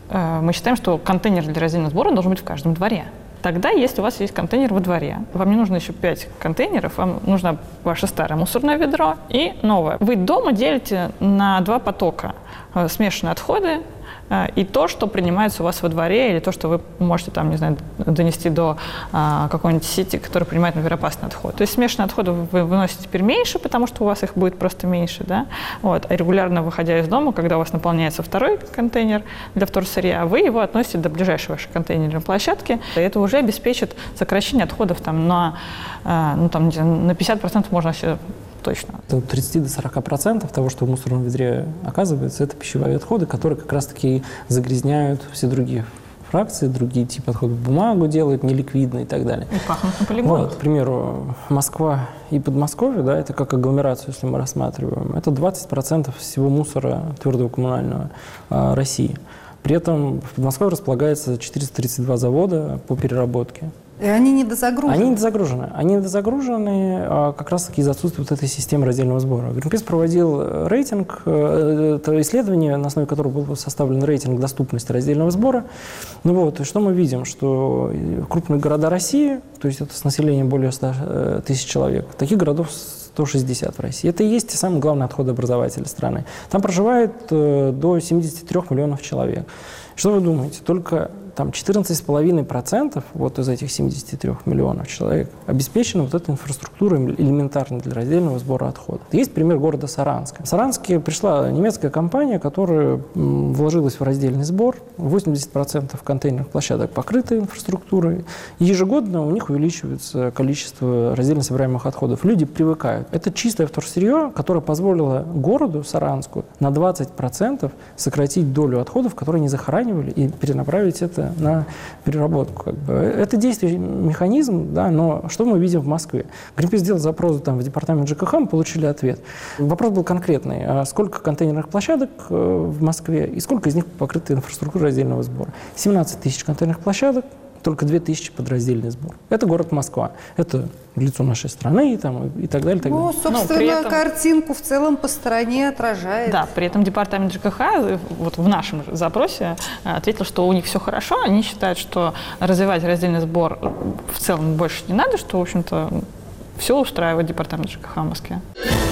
мы считаем, что контейнер для раздельного сбора должен быть в каждом дворе. Тогда, если у вас есть контейнер во дворе, вам не нужно еще пять контейнеров, вам нужно ваше старое мусорное ведро и новое. Вы дома делите на два потока смешанные отходы и то, что принимается у вас во дворе, или то, что вы можете там, не знаю, донести до а, какой-нибудь сети, которая принимает, например, опасный отход. То есть смешанные отходы вы выносите теперь меньше, потому что у вас их будет просто меньше, да? Вот. А регулярно выходя из дома, когда у вас наполняется второй контейнер для вторсырья, вы его относите до ближайшей вашей контейнерной площадки, и это уже обеспечит сокращение отходов там, на, а, ну, там, на пятьдесят процентов можно вообще точно. От тридцати до сорока процентов того, что в мусорном ведре оказывается, это пищевые отходы, которые как раз-таки загрязняют все другие фракции, другие типы отходов. Бумагу делают неликвидной и так далее. И пахнут на полигонах. Вот, к примеру, Москва и Подмосковье, да, это как агломерацию, если мы рассматриваем, это двадцать процентов всего мусора твердого коммунального а, России. При этом в Подмосковье располагается четыреста тридцать два завода по переработке. И они недозагружены? Они недозагружены. Они недозагружены а, как раз-таки из-за отсутствия вот этой системы раздельного сбора. Greenpeace проводил рейтинг, это исследование, на основе которого был составлен рейтинг доступности раздельного сбора. Ну вот, и что мы видим? Что крупные города России, то есть это с населением более ста тысяч человек, таких городов сто шестьдесят в России. Это и есть те самые главные отходообразователи страны. Там проживает э, до семидесяти трёх миллионов человек. Что вы думаете? Только там четырнадцать целых пять десятых процента вот из этих семидесяти трёх миллионов человек обеспечена вот эта инфраструктура элементарная для раздельного сбора отходов. Есть пример города Саранска. В Саранске пришла немецкая компания, которая вложилась в раздельный сбор. восемьдесят процентов контейнерных площадок покрыты инфраструктурой. И ежегодно у них увеличивается количество раздельно собираемых отходов. Люди привыкают. Это чистое вторсырье, которое позволило городу Саранску на двадцать процентов сократить долю отходов, которые не захоранивали, и перенаправить это на переработку. Как бы. Это действующий механизм, да, но что мы видим в Москве? Greenpeace сделал запрос там, в департамент ЖКХ, мы получили ответ. Вопрос был конкретный. А сколько контейнерных площадок в Москве и сколько из них покрыты инфраструктурой раздельного сбора? семнадцать тысяч контейнерных площадок, только две тысячи под раздельный сбор. Это город Москва. Это лицо нашей страны и, там, и так далее. И так ну, далее. собственно, этом... картинку в целом по стране отражает. Да, при этом департамент ЖКХ вот в нашем запросе ответил, что у них все хорошо. Они считают, что развивать раздельный сбор в целом больше не надо, что, в общем-то, все устраивает департамент ЖКХ в Москве.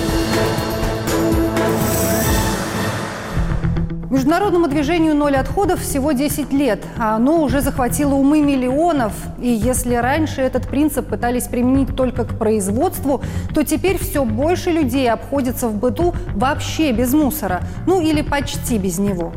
Международному движению «Ноль отходов» всего десять лет, а оно уже захватило умы миллионов. И если раньше этот принцип пытались применить только к производству, то теперь все больше людей обходятся в быту вообще без мусора. Ну или почти без него.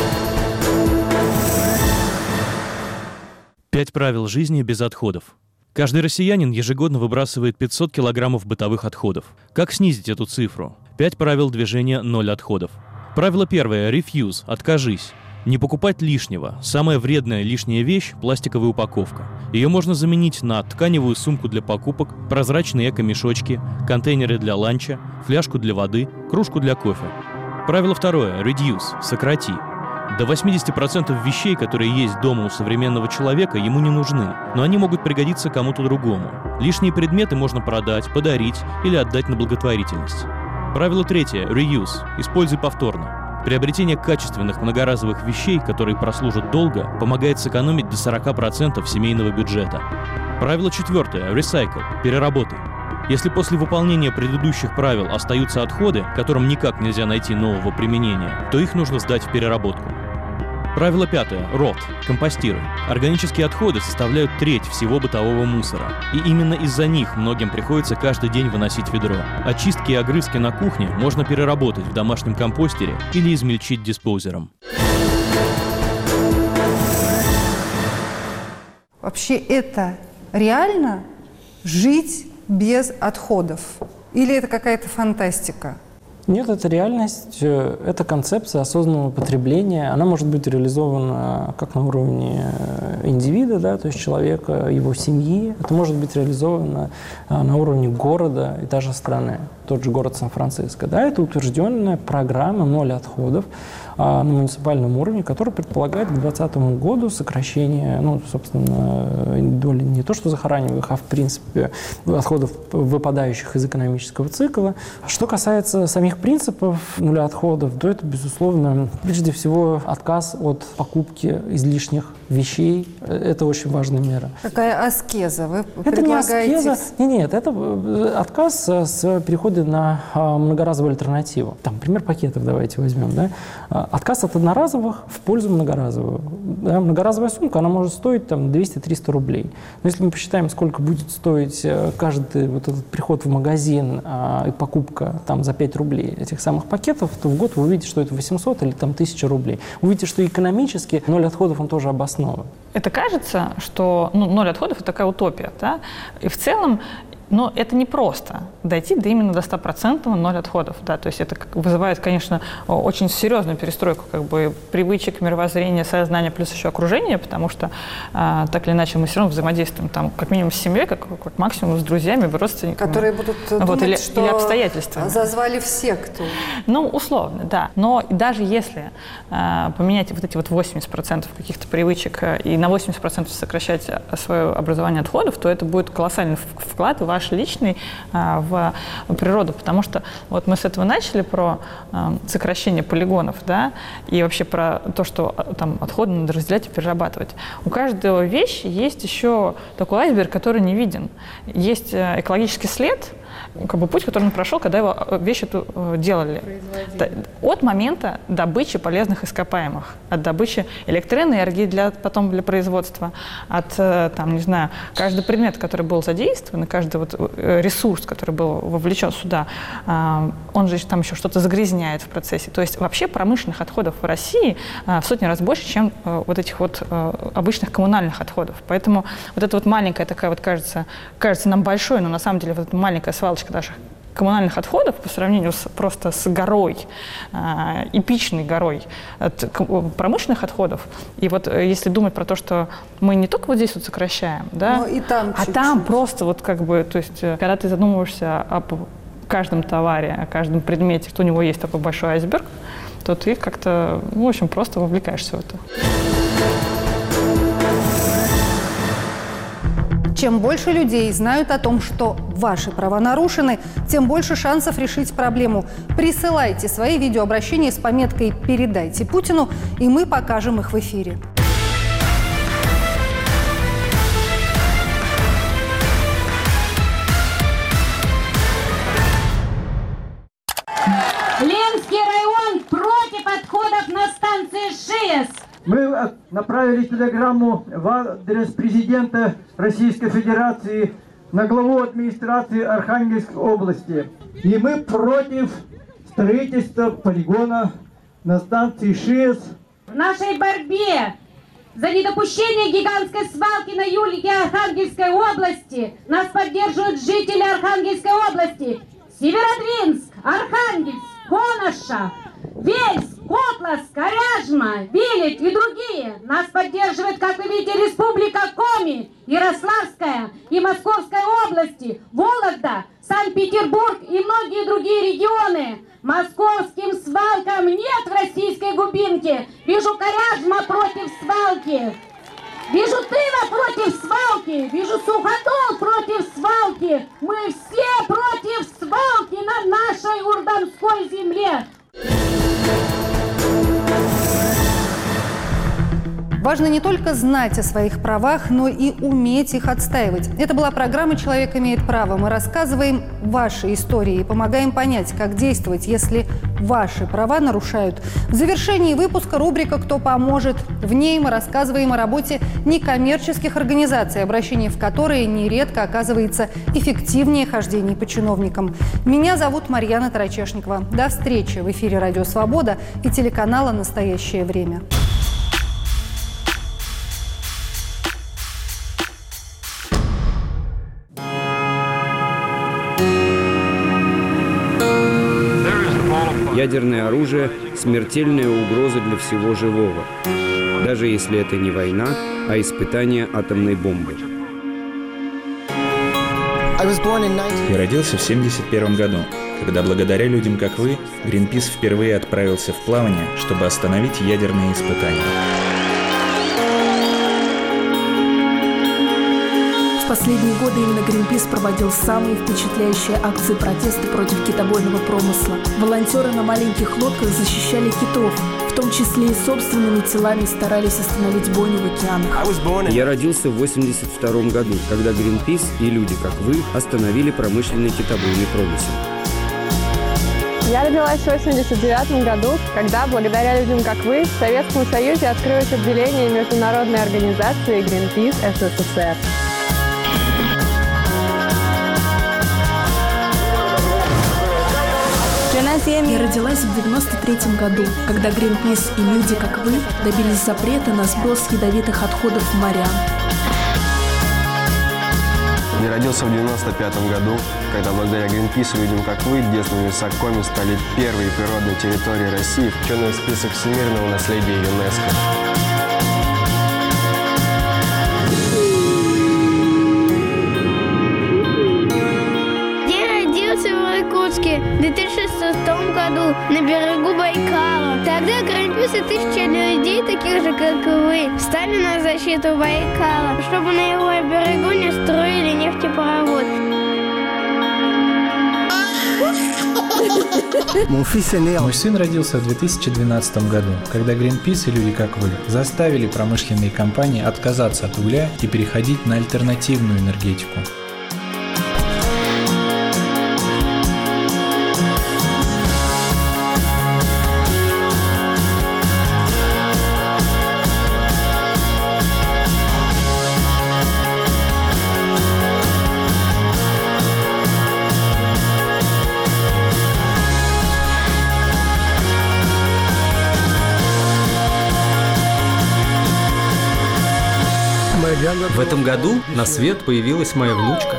Пять правил жизни без отходов. Каждый россиянин ежегодно выбрасывает пятьсот килограммов бытовых отходов. Как снизить эту цифру? Пять правил движения «Ноль отходов». Правило первое – refuse – откажись. Не покупать лишнего. Самая вредная лишняя вещь – пластиковая упаковка. Ее можно заменить на тканевую сумку для покупок, прозрачные эко-мешочки, контейнеры для ланча, фляжку для воды, кружку для кофе. Правило второе – reduce – сократи. До восемьдесят процентов вещей, которые есть дома у современного человека, ему не нужны, но они могут пригодиться кому-то другому. Лишние предметы можно продать, подарить или отдать на благотворительность. Правило третье – reuse – используй повторно. Приобретение качественных многоразовых вещей, которые прослужат долго, помогает сэкономить до сорок процентов семейного бюджета. Правило четвертое – recycle – переработай. Если после выполнения предыдущих правил остаются отходы, которым никак нельзя найти нового применения, то их нужно сдать в переработку. Правило пятое – рот – компостируй. Органические отходы составляют треть всего бытового мусора. И именно из-за них многим приходится каждый день выносить ведро. Очистки и огрызки на кухне можно переработать в домашнем компостере или измельчить диспоузером. Вообще это реально жить без отходов? Или это какая-то фантастика? Нет, это реальность, это концепция осознанного потребления. Она может быть реализована как на уровне индивида, да, то есть человека, его семьи. Это может быть реализовано на уровне города и даже страны. Тот же город Сан-Франциско. Да, это утвержденная программа «Ноль отходов» на муниципальном уровне, которая предполагает к двадцатому году сокращение, ну, собственно, доли не то что захораниваемых, а в принципе отходов, выпадающих из экономического цикла. Что касается самих принципов нуля отходов, то это, безусловно, прежде всего отказ от покупки излишних вещей. Это очень важная мера. Какая аскеза? Вы это предлагаете... не аскеза. Нет, нет, это отказ с перехода на многоразовую альтернативу. Там, пример пакетов давайте возьмем. Да? Отказ от одноразовых в пользу многоразовых. Да? Многоразовая сумка, она может стоить там двести-триста рублей. Но если мы посчитаем, сколько будет стоить каждый вот этот приход в магазин а, и покупка там за пять рублей этих самых пакетов, то в год вы увидите, что это восемьсот или там тысяча рублей. Вы увидите, что экономически ноль отходов, он тоже обоснован. Это кажется, что ну, ноль отходов – это такая утопия, да? И в целом, но это не просто дойти до именно до стопроцентного ноль отходов, да, то есть это вызывает, конечно, очень серьезную перестройку как бы привычек, мировоззрения, сознания, плюс еще окружения, потому что а, так или иначе мы все равно взаимодействуем там как минимум с семьей, как, как максимум с друзьями, родственниками. Которые будут вот, думать, или, что или обстоятельствами. Зазвали в секту. Ну, условно, да. Но даже если а, поменять вот эти вот восемьдесят процентов каких-то привычек и на восемьдесят процентов сокращать свое образование отходов, то это будет колоссальный вклад в ваш личный а, в природу, потому что вот мы с этого начали про а, сокращение полигонов, да, и вообще про то, что там отходы надо разделять и перерабатывать. У каждой вещи есть еще такой айсберг, который не виден. Есть экологический след, как бы путь, который он прошел, когда его вещь эту делали. От момента добычи полезных ископаемых, от добычи электроэнергии для, потом для производства, от, там, не знаю, каждый предмет, который был задействован, каждый вот ресурс, который был вовлечен сюда, он же там еще что-то загрязняет в процессе. То есть вообще промышленных отходов в России в сотни раз больше, чем вот этих вот обычных коммунальных отходов. Поэтому вот эта вот маленькая такая вот, кажется, кажется нам большой, но на самом деле вот эта маленькая свалочка наших коммунальных отходов по сравнению с, просто с горой, э, эпичной горой от промышленных отходов. И вот если думать про то, что мы не только вот здесь вот сокращаем, да, и там а там просто вот как бы, то есть когда ты задумываешься об каждом товаре, о каждом предмете, что у него есть такой большой айсберг, то ты как-то, ну, в общем, просто вовлекаешься в это. Чем больше людей знают о том, что ваши права нарушены, тем больше шансов решить проблему. Присылайте свои видеообращения с пометкой «Передайте Путину», и мы покажем их в эфире. Ленский район против отходов на станции ШИЭС. Мы направили телеграмму в адрес президента Российской Федерации на главу администрации Архангельской области. И мы против строительства полигона на станции ШИЭС. В нашей борьбе за недопущение гигантской свалки на юге Архангельской области. Нас поддерживают жители Архангельской области. Северодвинск, Архангельск, Коноша, Вельск, Котлас, Коряжма, Вилет и другие. Нас поддерживает, как вы видите, Республика Коми, Ярославская и Московская области, Вологда, Санкт-Петербург и многие другие регионы. Московским свалкам нет в российской глубинке. Вижу Коряжма против свалки. Вижу Тыва против свалки. Вижу Суходол против свалки. Мы все против свалки на нашей Урдамской земле. Важно не только знать о своих правах, но и уметь их отстаивать. Это была программа «Человек имеет право». Мы рассказываем ваши истории и помогаем понять, как действовать, если ваши права нарушают. В завершении выпуска рубрика «Кто поможет?». В ней мы рассказываем о работе некоммерческих организаций, обращение в которые нередко оказывается эффективнее хождения по чиновникам. Меня зовут Марьяна Тарачешникова. До встречи в эфире «Радио Свобода» и телеканала «Настоящее время». Ядерное оружие – смертельная угроза для всего живого, даже если это не война, а испытание атомной бомбы. Я родился в семьдесят первом году, когда благодаря людям, как вы, Greenpeace впервые отправился в плавание, чтобы остановить ядерные испытания. В последние годы именно Greenpeace проводил самые впечатляющие акции протеста против китобойного промысла. Волонтеры на маленьких лодках защищали китов, в том числе и собственными телами старались остановить бойню в океанах. Я родился в восемьдесят втором году, когда Greenpeace и люди, как вы, остановили промышленный китобойный промысел. Я родилась в восемьдесят девятом году, когда, благодаря людям, как вы, в Советском Союзе открылось отделение международной организации Greenpeace СССР. Я родилась в девяносто третьем году, когда Greenpeace и люди, как вы, добились запрета на сброс ядовитых отходов в моря. Я родился в девяносто пятом году, когда благодаря Greenpeace и людям, как вы, Десна и Високоми стали первой природной территорией России, включенной в список всемирного наследия ЮНЕСКО. В две тысячи шестом году на берегу Байкала. Тогда Greenpeace и тысячи людей, таких же, как и вы, встали на защиту Байкала, чтобы на его берегу не строили нефтепровод. Мой сын родился в две тысячи двенадцатом году, когда Greenpeace и люди, как вы, заставили промышленные компании отказаться от угля и переходить на альтернативную энергетику. В этом году на свет появилась моя внучка.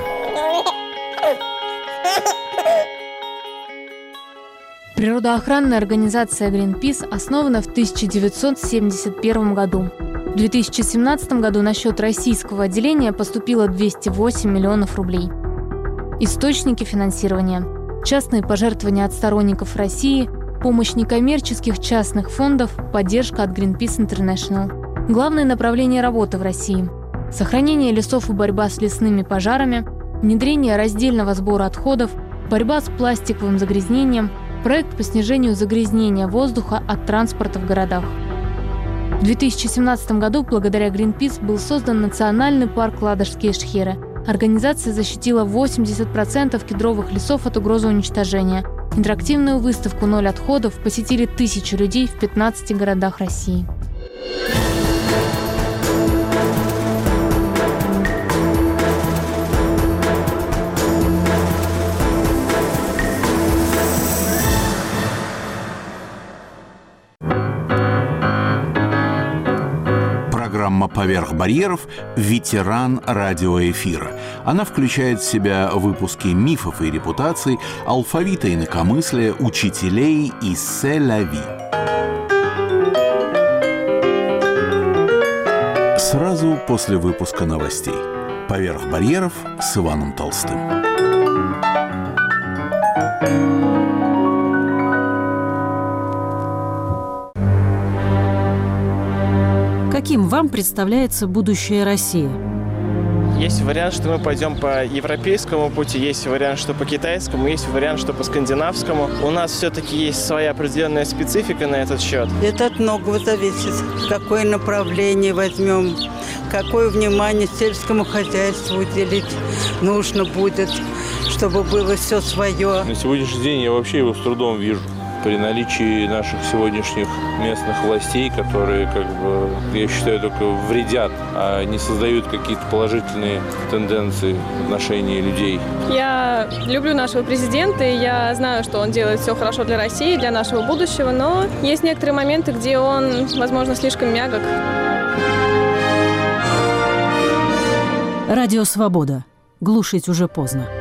Природоохранная организация Greenpeace основана в тысяча девятьсот семьдесят первом году. В две тысячи семнадцатом году на счет российского отделения поступило двести восемь миллионов рублей. Источники финансирования – частные пожертвования от сторонников России, помощь некоммерческих частных фондов, поддержка от Greenpeace International. Главные направления работы в России – сохранение лесов и борьба с лесными пожарами, внедрение раздельного сбора отходов, борьба с пластиковым загрязнением, проект по снижению загрязнения воздуха от транспорта в городах. В две тысячи семнадцатом году благодаря Greenpeace был создан национальный парк Ладожские шхеры. Организация защитила восемьдесят процентов кедровых лесов от угрозы уничтожения. Интерактивную выставку «Ноль отходов» посетили тысячи людей в пятнадцати городах России. Программа «Поверх барьеров» – ветеран радиоэфира. Она включает в себя выпуски мифов и репутаций, алфавита инакомыслия, учителей и «Се-ля-ви». Сразу после выпуска новостей. «Поверх барьеров» с Иваном Толстым. Каким вам представляется будущее России? Есть вариант, что мы пойдем по европейскому пути, есть вариант, что по китайскому, есть вариант, что по скандинавскому. У нас все-таки есть своя определенная специфика на этот счет. Это от многого зависит. Какое направление возьмем, какое внимание сельскому хозяйству уделить нужно будет, чтобы было все свое. На сегодняшний день я вообще его с трудом вижу. При наличии наших сегодняшних местных властей, которые, как бы, я считаю, только вредят, а не создают какие-то положительные тенденции в отношении людей. Я люблю нашего президента, и я знаю, что он делает все хорошо для России, для нашего будущего, но есть некоторые моменты, где он, возможно, слишком мягок. Радио «Свобода». Глушить уже поздно.